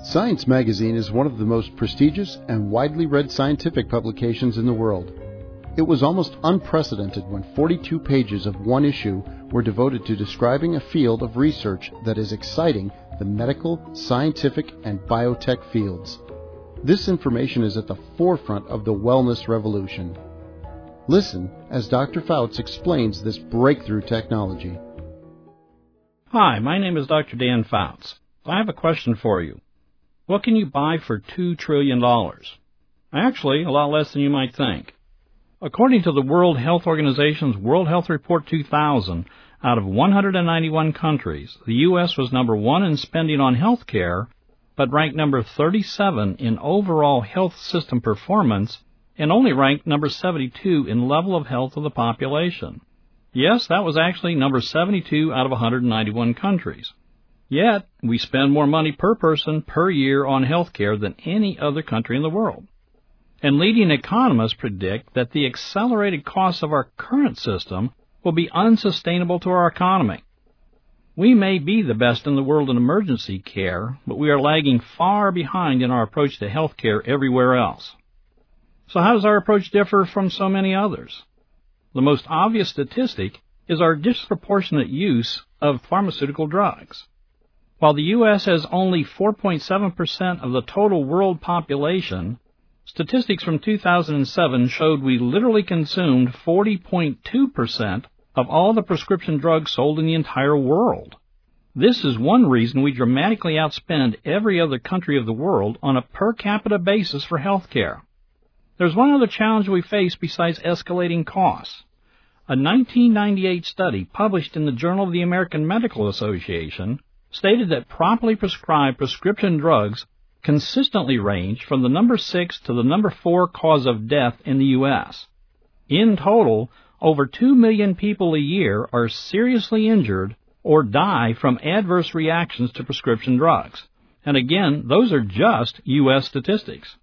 Science magazine is one of the most prestigious and widely read scientific publications in the world. It was almost unprecedented when 42 pages of one issue were devoted to describing a field of research that is exciting the medical, scientific, and biotech fields. This information is at the forefront of the wellness revolution. Listen as Dr. Fouts explains this breakthrough technology. Hi, my name is Dr. Dan Fouts. I have a question for you. What can you buy for $2 trillion? Actually, a lot less than you might think. According to the World Health Organization's World Health Report 2000, out of 191 countries, the U.S. was number 1 in spending on health care, but ranked number 37 in overall health system performance, and only ranked number 72 in level of health of the population. Yes, that was actually number 72 out of 191 countries. Yet, we spend more money per person per year on health care than any other country in the world. And leading economists predict that the accelerated costs of our current system will be unsustainable to our economy. We may be the best in the world in emergency care, but we are lagging far behind in our approach to health care everywhere else. So how does our approach differ from so many others? The most obvious statistic is our disproportionate use of pharmaceutical drugs. While the U.S. has only 4.7% of the total world population, statistics from 2007 showed we literally consumed 40.2% of all the prescription drugs sold in the entire world. This is one reason we dramatically outspend every other country of the world on a per capita basis for health care. There's one other challenge we face besides escalating costs. A 1998 study published in the Journal of the American Medical Association stated that properly prescribed prescription drugs consistently range from the number 6 to the number 4 cause of death in the U.S. In total, over 2 million people a year are seriously injured or die from adverse reactions to prescription drugs. And again, those are just U.S. statistics.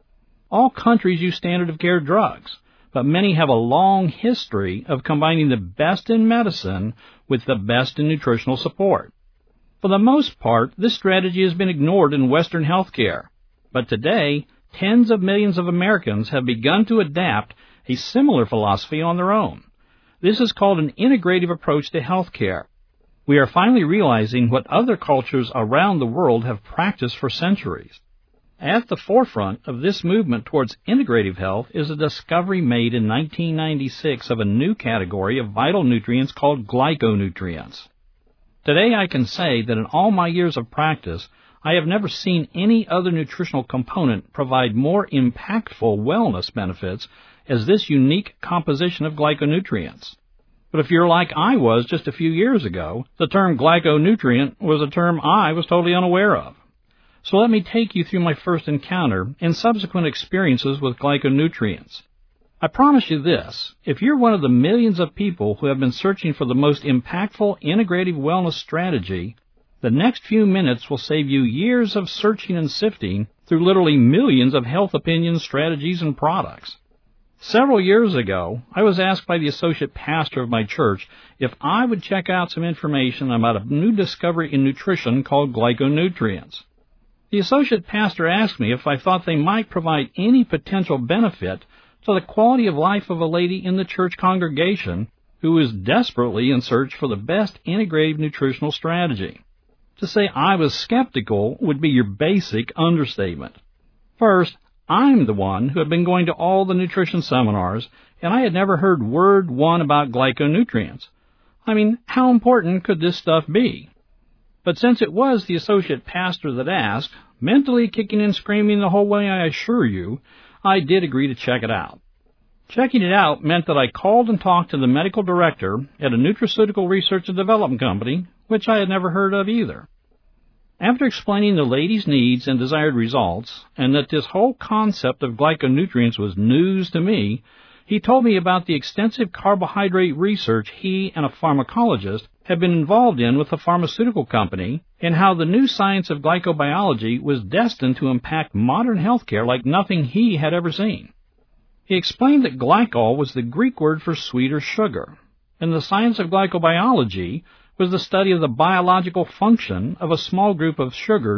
All countries use standard of care drugs, but many have a long history of combining the best in medicine with the best in nutritional support. For the most part, this strategy has been ignored in Western healthcare, but today, tens of millions of Americans have begun to adapt a similar philosophy on their own. This is called an integrative approach to healthcare. We are finally realizing what other cultures around the world have practiced for centuries. At the forefront of this movement towards integrative health is a discovery made in 1996 of a new category of vital nutrients called glyconutrients. Today I can say that in all my years of practice, I have never seen any other nutritional component provide more impactful wellness benefits as this unique composition of glyconutrients. But if you're like I was just a few years ago, the term glyconutrient was a term I was totally unaware of. So let me take you through my first encounter and subsequent experiences with glyconutrients. I promise you this, if you're one of the millions of people who have been searching for the most impactful integrative wellness strategy, the next few minutes will save you years of searching and sifting through literally millions of health opinions, strategies, and products. Several years ago, I was asked by the associate pastor of my church if I would check out some information about a new discovery in nutrition called glyconutrients. The associate pastor asked me if I thought they might provide any potential benefit to the quality of life of a lady in the church congregation who is desperately in search for the best integrative nutritional strategy. To say I was skeptical would be your basic understatement. First, I'm the one who had been going to all the nutrition seminars, and I had never heard word one about glyconutrients. I mean, how important could this stuff be? But since it was the associate pastor that asked, mentally kicking and screaming the whole way, I assure you, I did agree to check it out. Checking it out meant that I called and talked to the medical director at a nutraceutical research and development company, which I had never heard of either. After explaining the lady's needs and desired results, and that this whole concept of glyconutrients was news to me, he told me about the extensive carbohydrate research he and a pharmacologist had been involved in with a pharmaceutical company, and how the new science of glycobiology was destined to impact modern healthcare like nothing he had ever seen. He explained that glycol was the Greek word for sweet or sugar, and the science of glycobiology was the study of the biological function of a small group of sugars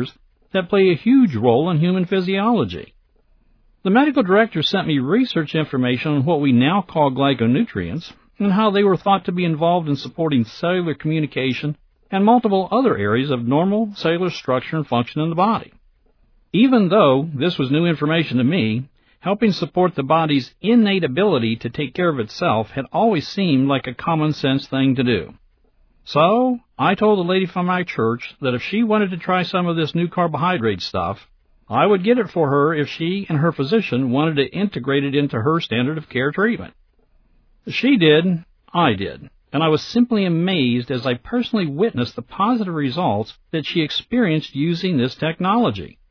that play a huge role in human physiology. The medical director sent me research information on what we now call glyconutrients and how they were thought to be involved in supporting cellular communication and multiple other areas of normal cellular structure and function in the body. Even though this was new information to me, helping support the body's innate ability to take care of itself had always seemed like a common-sense thing to do. So, I told the lady from my church that if she wanted to try some of this new carbohydrate stuff, I would get it for her if she and her physician wanted to integrate it into her standard of care treatment. She did, I did, and I was simply amazed as I personally witnessed the positive results that she experienced using this technology.